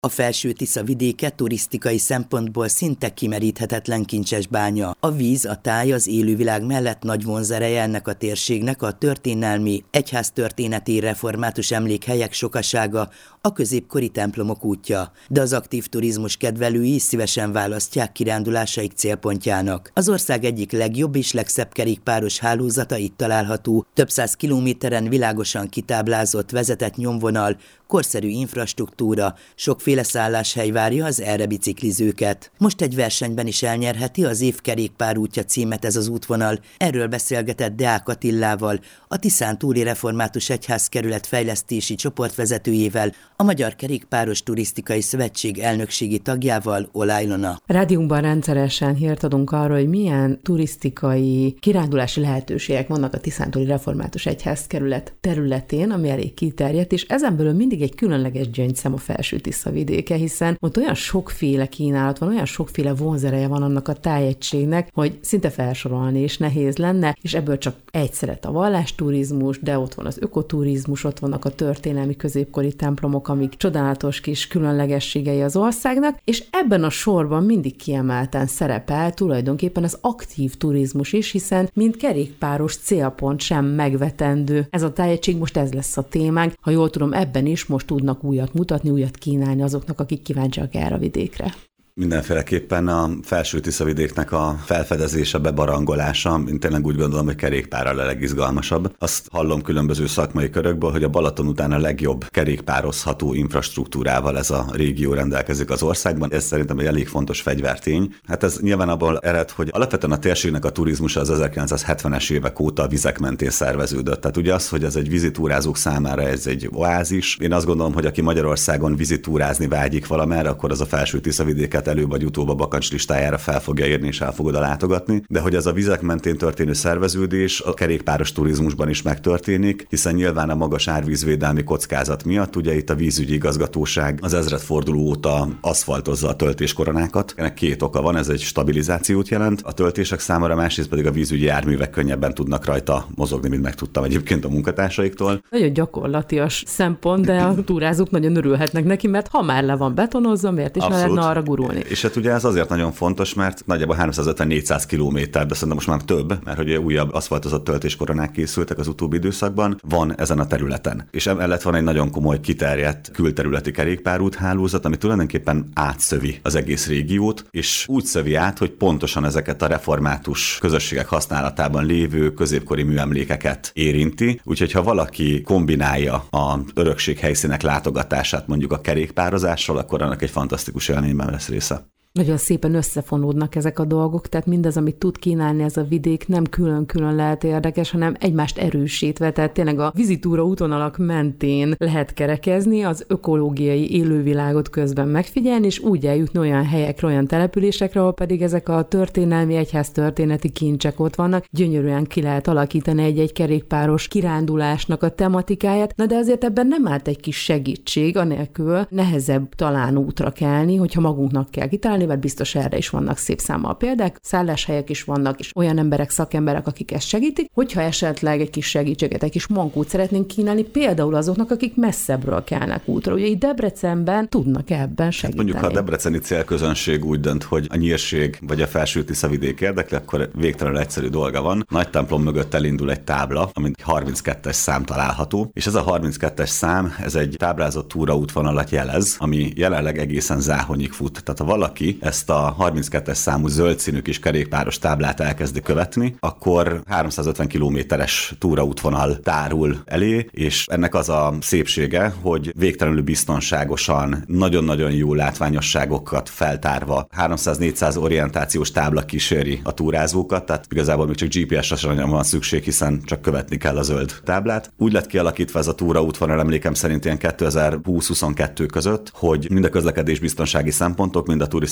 A Felső-Tisza vidéke turisztikai szempontból szinte kimeríthetetlen kincses bánya. A víz, a táj, az élővilág mellett nagy vonzereje ennek a térségnek a történelmi, egyháztörténeti református emlékhelyek sokasága, a középkori templomok útja, de az aktív turizmus kedvelői szívesen választják kirándulásaik célpontjának. Az ország egyik legjobb és legszebb kerékpáros hálózata itt található, több száz kilométeren világosan kitáblázott vezetett nyomvonal, korszerű infrastruktúra, sokféle szálláshely várja az erre biciklizőket. Most egy versenyben is elnyerheti az év kerékpárútja címet ez az útvonal. Erről beszélgetett Deák Attillával, a Tiszántúli Református Egyházkerület fejlesztési csoportvezetőjével, a Magyar Kerékpáros Turisztikai Szövetség elnökségi tagjával, Oláh Ilona. Rádiónkban rendszeresen hírt adunk arról, hogy milyen turisztikai kirándulási lehetőségek vannak a Tiszántúli Református Egyházkerület területén, ami elég kiterjedt, és ezen belül mindig egy különleges gyöngyszem a Felső-Tisza vidéke, hiszen ott olyan sokféle kínálat van, olyan sokféle vonzereje van annak a tájegységnek, hogy szinte felsorolni is nehéz lenne, és ebből csak egy szeret a vallásturizmus, de ott van az ökoturizmus, ott vannak a történelmi középkori templomok, amik csodálatos kis különlegességei az országnak, és ebben a sorban mindig kiemelten szerepel tulajdonképpen az aktív turizmus is, hiszen mint kerékpáros célpont sem megvetendő. Ez a tájegység, most ez lesz a témánk. Ha jól tudom, ebben is most tudnak újat mutatni, újat kínálni azoknak, akik kíváncsiak erre a vidékre. Mindenféleképpen a Felső-Tisza vidéknek a felfedezése, bebarangolása, én tényleg úgy gondolom, hogy kerékpárral a legizgalmasabb. Azt hallom különböző szakmai körökből, hogy a Balaton után a legjobb kerékpározható infrastruktúrával ez a régió rendelkezik az országban. Ez szerintem egy elég fontos fegyvertény. Hát ez nyilván abból ered, hogy alapvetően a térségnek a turizmusa az 1970-es évek óta a vizek mentén szerveződött. Tehát ugye az, hogy ez egy vízitúrázók számára ez egy oázis. Én azt gondolom, hogy aki Magyarországon vízitúrázni vágyik valamerre, akkor az a Felső-Tisza vidéket előbb vagy utóbb a bakancs listájára fel fogja érni és el fogod látogatni, de hogy ez a vizek mentén történő szerveződés a kerékpáros turizmusban is megtörténik, hiszen nyilván a magas árvízvédelmi kockázat miatt ugye itt a vízügyi igazgatóság az ezredforduló óta aszfaltozza a töltéskoronákat. Ennek két oka van, ez egy stabilizációt jelent a töltések számára, másrészt pedig a vízügyi járművek könnyebben tudnak rajta mozogni, mint megtudtam egyébként a munkatársaiktól. Nagyon gyakorlatias szempont, de a túrázók nagyon örülhetnek neki, mert ha már le van betonozva, miért is lehetne arra gurulni. És hát ugye ez azért nagyon fontos, mert nagyjából 350-400 kilométer, de szerintem most már több, mert hogy újabb aszfaltozott töltéskoronák készültek az utóbbi időszakban, van ezen a területen. És emellett van egy nagyon komoly kiterjedt külterületi kerékpárúthálózat, ami tulajdonképpen átszövi az egész régiót, és úgy szövi át, hogy pontosan ezeket a református közösségek használatában lévő középkori műemlékeket érinti. Úgyhogy ha valaki kombinálja az örökség helyszínek látogatását mondjuk a kerékpározással, akkor annak egy fantasztikus élményben lesz része. Nagyon szépen összefonódnak ezek a dolgok, tehát mindaz, amit tud kínálni ez a vidék, nem külön-külön lehet érdekes, hanem egymást erősítve, tehát tényleg a vizitúra útvonalak mentén lehet kerekezni, az ökológiai élővilágot közben megfigyelni, és úgy eljutni olyan helyekre, olyan településekre, ahol pedig ezek a történelmi egyháztörténeti kincsek ott vannak, gyönyörűen ki lehet alakítani egy-egy kerékpáros kirándulásnak a tematikáját, na de azért ebben nem állt egy kis segítség, anélkül nehezebb talán útra kelni, hogyha magunknak kell kitalálni, mert biztos erre is vannak szép számmal példák, szálláshelyek is vannak, és olyan emberek, szakemberek, akik ezt segítik, hogyha esetleg egy kis segítséget, egy kis mankót szeretnénk kínálni, például azoknak, akik messzebbről kelnek útra. Ugye itt Debrecenben tudnak ebben segíteni. Mondjuk, ha a debreceni célközönség úgy dönt, hogy a Nyírség vagy a Felső-Tisza vidék érdekli, akkor végtelenül egyszerű dolga van. Nagy templom mögött elindul egy tábla, amin 32-es szám található, és ez a 32-es szám, ez egy táblázott túraútvonalat jelez, ami jelenleg egészen Záhonyig fut. Tehát ha valaki ezt a 32-es számú zöld színű kis kerékpáros táblát elkezdi követni, akkor 350 kilométeres túraútvonal tárul elé, és ennek az a szépsége, hogy végtelenül biztonságosan, nagyon-nagyon jó látványosságokat feltárva 300-400 orientációs tábla kíséri a túrázókat, tehát igazából még csak GPS-re sem van szükség, hiszen csak követni kell a zöld táblát. Úgy lett kialakítva ez a túraútvonal emlékem szerint ilyen 2020-22 között, hogy mind a közlekedés biztonsági szempontok, mind a turisztikai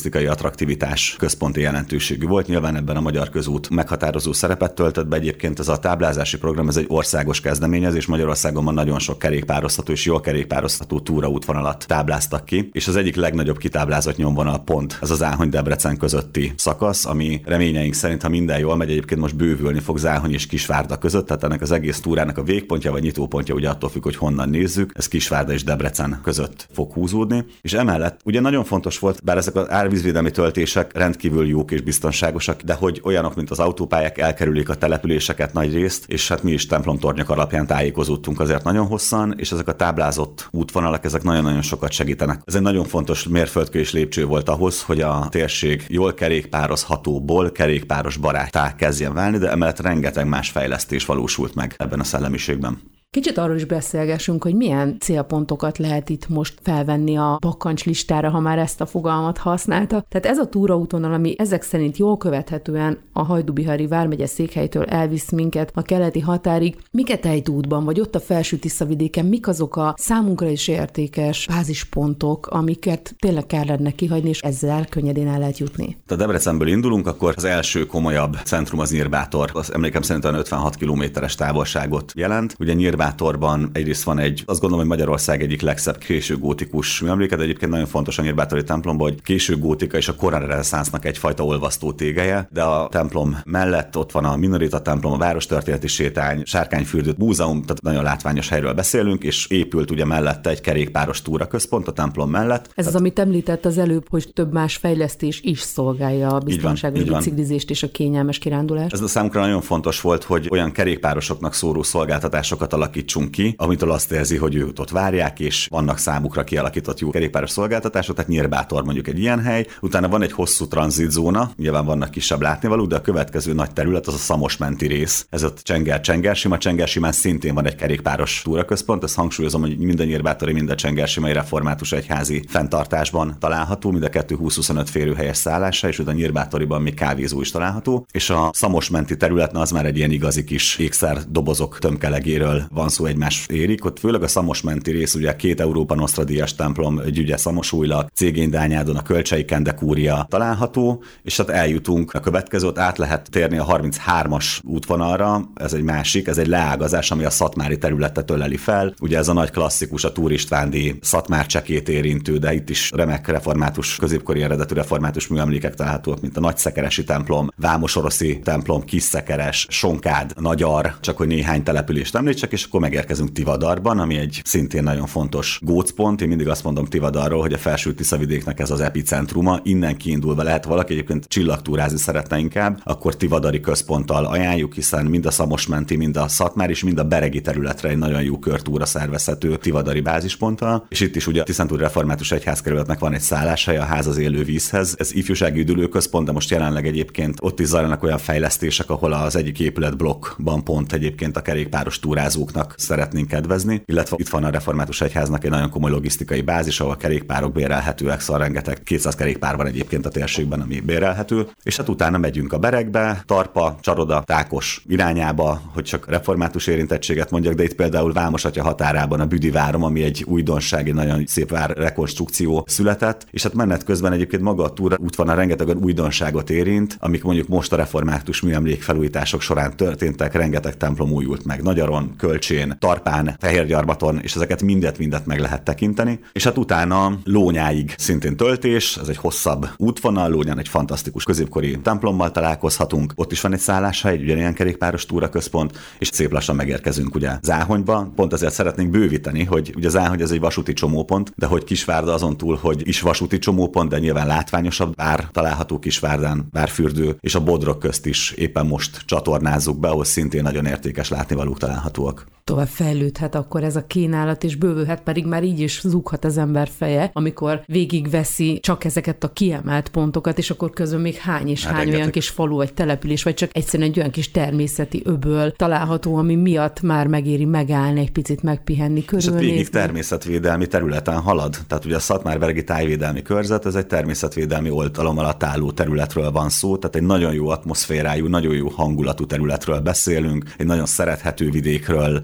turisztikai attraktivitás központi jelentőségű volt. Nyilván ebben a Magyar Közút meghatározó szerepet töltött be. Egyébként ez a táblázási program, ez egy országos kezdeményezés. Magyarországon van nagyon sok kerékpározható és jól kerékpározható túraútvonalat tábláztak ki, és az egyik legnagyobb kitáblázott nyomvonal pont ez az Záhony-Debrecen közötti szakasz, ami reményeink szerint, ha minden jól megy, egyébként most bővülni fog Záhony és Kisvárda között, tehát ennek az egész túrának a végpontja vagy nyitópontja ugye attól függ, hogy honnan nézzük, ez Kisvárda és Debrecen között fog húzódni. És emellett ugye nagyon fontos volt, bár ezek az árvízvédelmi töltések rendkívül jók és biztonságosak, de hogy olyanok, mint az autópályák elkerülik a településeket nagy részt, és hát mi is templomtornyok alapján tájékozódtunk azért nagyon hosszan, és ezek a táblázott útvonalak, ezek nagyon-nagyon sokat segítenek. Ez egy nagyon fontos mérföldkő és lépcső volt ahhoz, hogy a térség jól kerékpározhatóból kerékpáros baráttá kezdjen válni, de emellett rengeteg más fejlesztés valósult meg ebben a szellemiségben. Kicsit arról is beszélgessünk, hogy milyen célpontokat lehet itt most felvenni a bakkancs listára, ha már ezt a fogalmat használta. Tehát ez a túraútvonal, ami ezek szerint jól követhetően a Hajdú-Bihari vármegye székhelytől elvisz minket a keleti határig. Miket ejt útban, vagy ott a Felső-Tiszavidéken, mik azok a számunkra is értékes bázispontok, amiket tényleg kellene kihagyni, és ezzel könnyedén el lehet jutni? Ha Debrecenből indulunk, akkor az első komolyabb centrum az Nyírbátor. Az emlékem szerint 56 kilométeres távolságot jelent. Ugye Nyírbátorban egyrészt van egy, azt gondolom, hogy Magyarország egyik legszebb későgótikus műemléke, de egyébként nagyon fontos a Nyírbátori templomban, hogy későgótika és a korai reneszánsznak egyfajta olvasztó tégeje, de a templom mellett ott van a Minorita templom, a várostörténeti sétány, Sárkányfürdő, múzeum, tehát nagyon látványos helyről beszélünk, és épült ugye mellette egy kerékpáros túraközpont a templom mellett. Ez az, amit említett az előbb, hogy több más fejlesztés is szolgálja a biztonságos biciklizést és a kényelmes kirándulást. Ez a számunkra nagyon fontos volt, hogy olyan kerékpárosoknak szóró szolgáltatásokat alakítsunk ki, amitől azt érzi, hogy őt ott várják, és vannak számukra kialakított jó kerékpáros szolgáltatások, tehát Nyírbátor mondjuk egy ilyen hely. Utána van egy hosszú tranzitzóna, nyilván vannak kisebb látnivalók, de a következő nagy terület az a Szamosmenti rész. Ez ott Csengersima. Csengersimán szintén van egy kerékpáros túraközpont. Ezt hangsúlyozom, hogy mind a nyírbátori, mind a csengersimai református egyházi fenntartásban található, mind a kettő 20-25 férőhelyes szállása, és a Nyírbátoriban még kávézó is található. És a Szamosmenti terület az már egy ilyen igazi kis ékszerdobozok tömkelegéről van szó, egymás érik. Ott főleg a Szamosmenti rész, ugye 2 Európa Nostra díjas templom, Gyügye Szamosújlak, Cégény-Dányádon a Kölcsei Kende kúria található, és hát eljutunk a következőt, át lehet térni a 33-as útvonalra, ez egy másik, ez egy leágazás, ami a szatmári területet öleli fel. Ugye ez a nagy klasszikus, a Túr Istvándi Szatmár csekét érintő, de itt is remek református, középkori eredetű református műemlékek találhatók, mint a Nagyszekeresi templom, Vámosoroszi templom, Kisszekeres, Sonkád, Nagyar, csak hogy néhány települést említsek, és akkor megérkezünk Tivadarban, ami egy szintén nagyon fontos gócpont. Én mindig azt mondom Tivadarról, hogy a Felső-Tiszavidéknek ez az epicentruma. Innen kiindulva lehet valaki egyébként csillagtúrázni szeretne inkább, akkor Tivadari központtal ajánljuk, hiszen mind a Szamosmenti, mind a Szatmár és mind a beregi területre egy nagyon jó körtúra szervezhető Tivadari bázisponttal. És itt is ugye a Tiszántúli Református Egyházkerületnek van egy szálláshelye, a Ház az élő vízhez. Ez ifjúsági üdülőközpont, de most jelenleg egyébként ott is zajlanak olyan fejlesztések, ahol az egyik épületblokkban pont egyébként a kerékpáros túrázóknak szeretnénk kedvezni, illetve itt van a Református Egyháznak egy nagyon komoly logisztikai bázis, ahol kerékpárok bérelhetőek, szóval rengeteg 200 kerékpár van egyébként a térségben, ami bérelhető, és hát utána megyünk a Berekbe, Tarpa, Csaroda, Tákos irányába, hogy csak református érintettséget mondjak, de itt például Vámosatya határában a Büdi várom, ami egy újdonság, egy nagyon szép vár rekonstrukció született, és hát menet közben egyébként maga a túra útvonal rengeteg újdonságot érint, amik mondjuk most a református műemlékfelújítások során történtek, rengeteg templom újult meg Nagyaron, Kölcsén, Tarpán, Fehérgyarmaton, és ezeket mindet meg lehet tekinteni. És hát utána Lónyáig szintén töltés, ez egy hosszabb útvonal, Lónyán egy fantasztikus középkori templommal találkozhatunk, ott is van egy szálláshely, egy ugyanilyen kerékpáros túraközpont, és szép lassan megérkezünk ugye Záhonyba. Pont azért szeretnénk bővíteni, hogy ugye Záhony ez egy vasúti csomópont, de hogy Kisvárda azon túl, hogy is vasúti csomópont, de nyilván látványosabb vár található Kisvárdán, Várfürdő, és a Bodrog közt is éppen most csatornázzuk be, ahol szintén nagyon értékes látnivalók találhatóak. Tovább fejlődhet akkor ez a kínálat, és bővülhet, pedig már így is zúghat az ember feje, amikor végigveszi csak ezeket a kiemelt pontokat, és akkor közben még hány olyan kis falu, vagy település, vagy csak egyszerűen egy olyan kis természeti öböl található, ami miatt már megéri megállni, egy picit megpihenni, körülnézni. És végig természetvédelmi területen halad. Tehát ugye a Szatmár-Beregi tájvédelmi körzet, ez egy természetvédelmi oltalom alatt álló területről van szó, tehát egy nagyon jó atmoszférájú, nagyon jó hangulatú területről beszélünk, egy nagyon szerethető vidékről,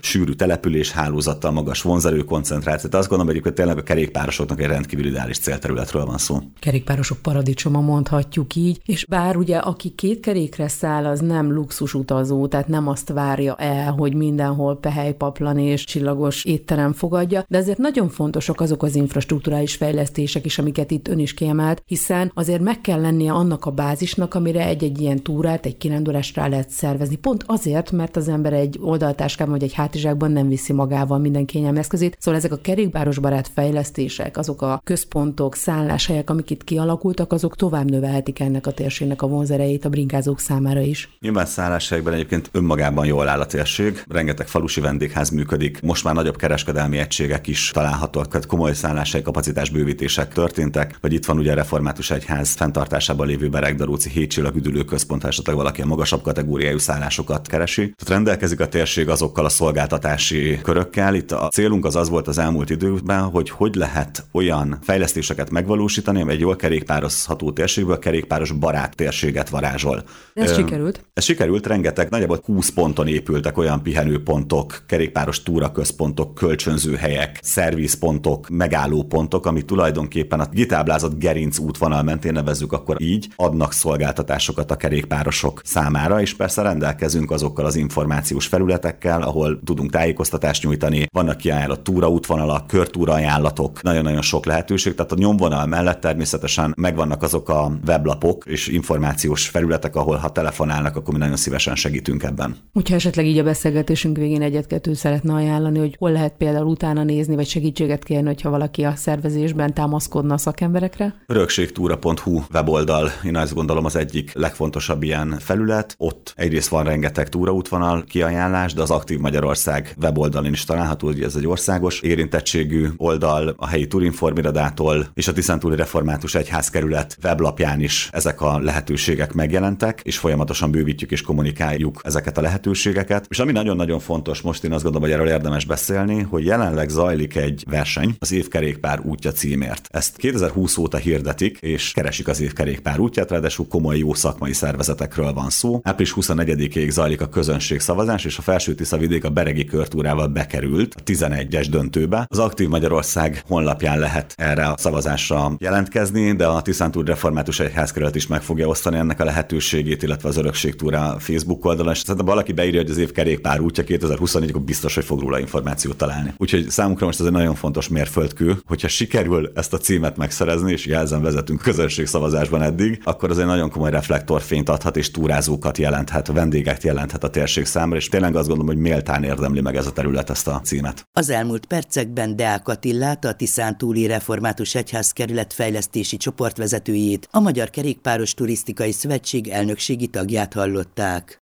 sűrű település hálózattal, magas vonzerő koncentráció. Azt gondolom, hogy tényleg a kerékpárosoknak egy rendkívül ideális célterületről van szó. Kerékpárosok paradicsoma, mondhatjuk így, és bár ugye aki két kerékre száll, az nem luxus utazó, tehát nem azt várja el, hogy mindenhol pehelypaplan és csillagos étterem fogadja, de azért nagyon fontosak azok az infrastrukturális fejlesztések is, amiket itt ön is kiemelt, hiszen azért meg kell lennie annak a bázisnak, amire egy ilyen túrát, egy kirándulást rá lehet szervezni. Pont azért, mert az ember egy oldaltáskában vagy egy hátizsákban nem viszi magával minden kényelmi eszközét. Szóval ezek a kerékpárosbarát fejlesztések, azok a központok, szálláshelyek, amik itt kialakultak, azok tovább növelhetik ennek a térségnek a vonzerejét a bringázók számára is. Nyilván szálláshelyekben egyébként önmagában jól áll a térség, rengeteg falusi vendégház működik, most már nagyobb kereskedelmi egységek is találhatók, tehát komoly szálláshely kapacitásbővítések történtek, vagy itt van ugye a Református Egyház fenntartásában lévő Beregdaróci 7 csillag üdülő központ, esetleg valaki a magasabb kategóriájú szállásokat keresi. Tehát rendelkezik a térség azokkal a szolgáltatási körökkel. Itt a célunk az volt az elmúlt időkben, hogy lehet olyan fejlesztéseket megvalósítani, amely egy jól kerékpározható térségből kerékpáros barát térséget varázsol. Ez sikerült? Ez sikerült, rengeteg, nagyjából 20 ponton épültek olyan pihenőpontok, kerékpáros túraközpontok, kölcsönzőhelyek, szervizpontok, megállópontok, ami tulajdonképpen a kitáblázott gerinc útvonal mentén, nevezzük akkor így, adnak szolgáltatásokat a kerékpárosok számára, és persze rendelkezünk azokkal az információs felületekkel, ahol tudunk tájékoztatást nyújtani, vannak kiajánlott túraútvonalak, körtúra ajánlatok, nagyon-nagyon sok lehetőség, tehát a nyomvonal mellett természetesen megvannak azok a weblapok és információs felületek, ahol ha telefonálnak, akkor mi nagyon szívesen segítünk ebben. Hogyha esetleg így a beszélgetésünk végén egyet-kettőt szeretne ajánlani, hogy hol lehet például utána nézni, vagy segítséget kérni, hogyha valaki a szervezésben támaszkodna a szakemberekre? Örökségtúra.hu weboldal, én azt gondolom az egyik legfontosabb ilyen felület. Ott egyrészt van rengeteg túraútvonal kiajánlás, de az Aktív Magyarország weboldalon is található, hogy ez egy országos érintettségű oldal, a helyi turinformiradától és a Tiszántúli Református Egyházkerület weblapján is ezek a lehetőségek megjelentek, és folyamatosan bővítjük és kommunikáljuk ezeket a lehetőségeket. És ami nagyon-nagyon fontos, most én azt gondolom, hogy erről érdemes beszélni, hogy jelenleg zajlik egy verseny az évkerékpár útja címért. Ezt 2020 óta hirdetik, és keresik az évkerékpár útját, ráadásul komoly jó szakmai szervezetekről van szó. Április 24-ig zajlik a közönségszavazás, és a Felső-Tiszavidék a beregi körtúrával bekerült a 11-es döntőbe. Az Aktív Magyarország honlapján lehet erre a szavazásra jelentkezni, de a Tiszántúli Református Egyházkerület is meg fogja osztani ennek a lehetőségét, illetve az Örökségtúra Facebook oldalon, és szerintem valaki beírja, hogy az év kerékpár útja 2024, akkor biztos, hogy fog róla információt találni. Úgyhogy számunkra most ez egy nagyon fontos mérföldkő, hogyha sikerül ezt a címet megszerezni, és jelzem vezetünk közönségszavazásban eddig, akkor az egy nagyon komoly reflektorfényt adhat, és túrázókat jelenthet, vendégeket jelenthet a térség számára, és tényleg azt gondolom, hogy méltán érdemli meg ez a terület ezt a címet. Az elmúlt percekben Deák Attillát, a Tiszántúli Református Egyházkerület fejlesztési csoportvezetőjét, a Magyar Kerékpáros Turisztikai Szövetség elnökségi tagját hallották.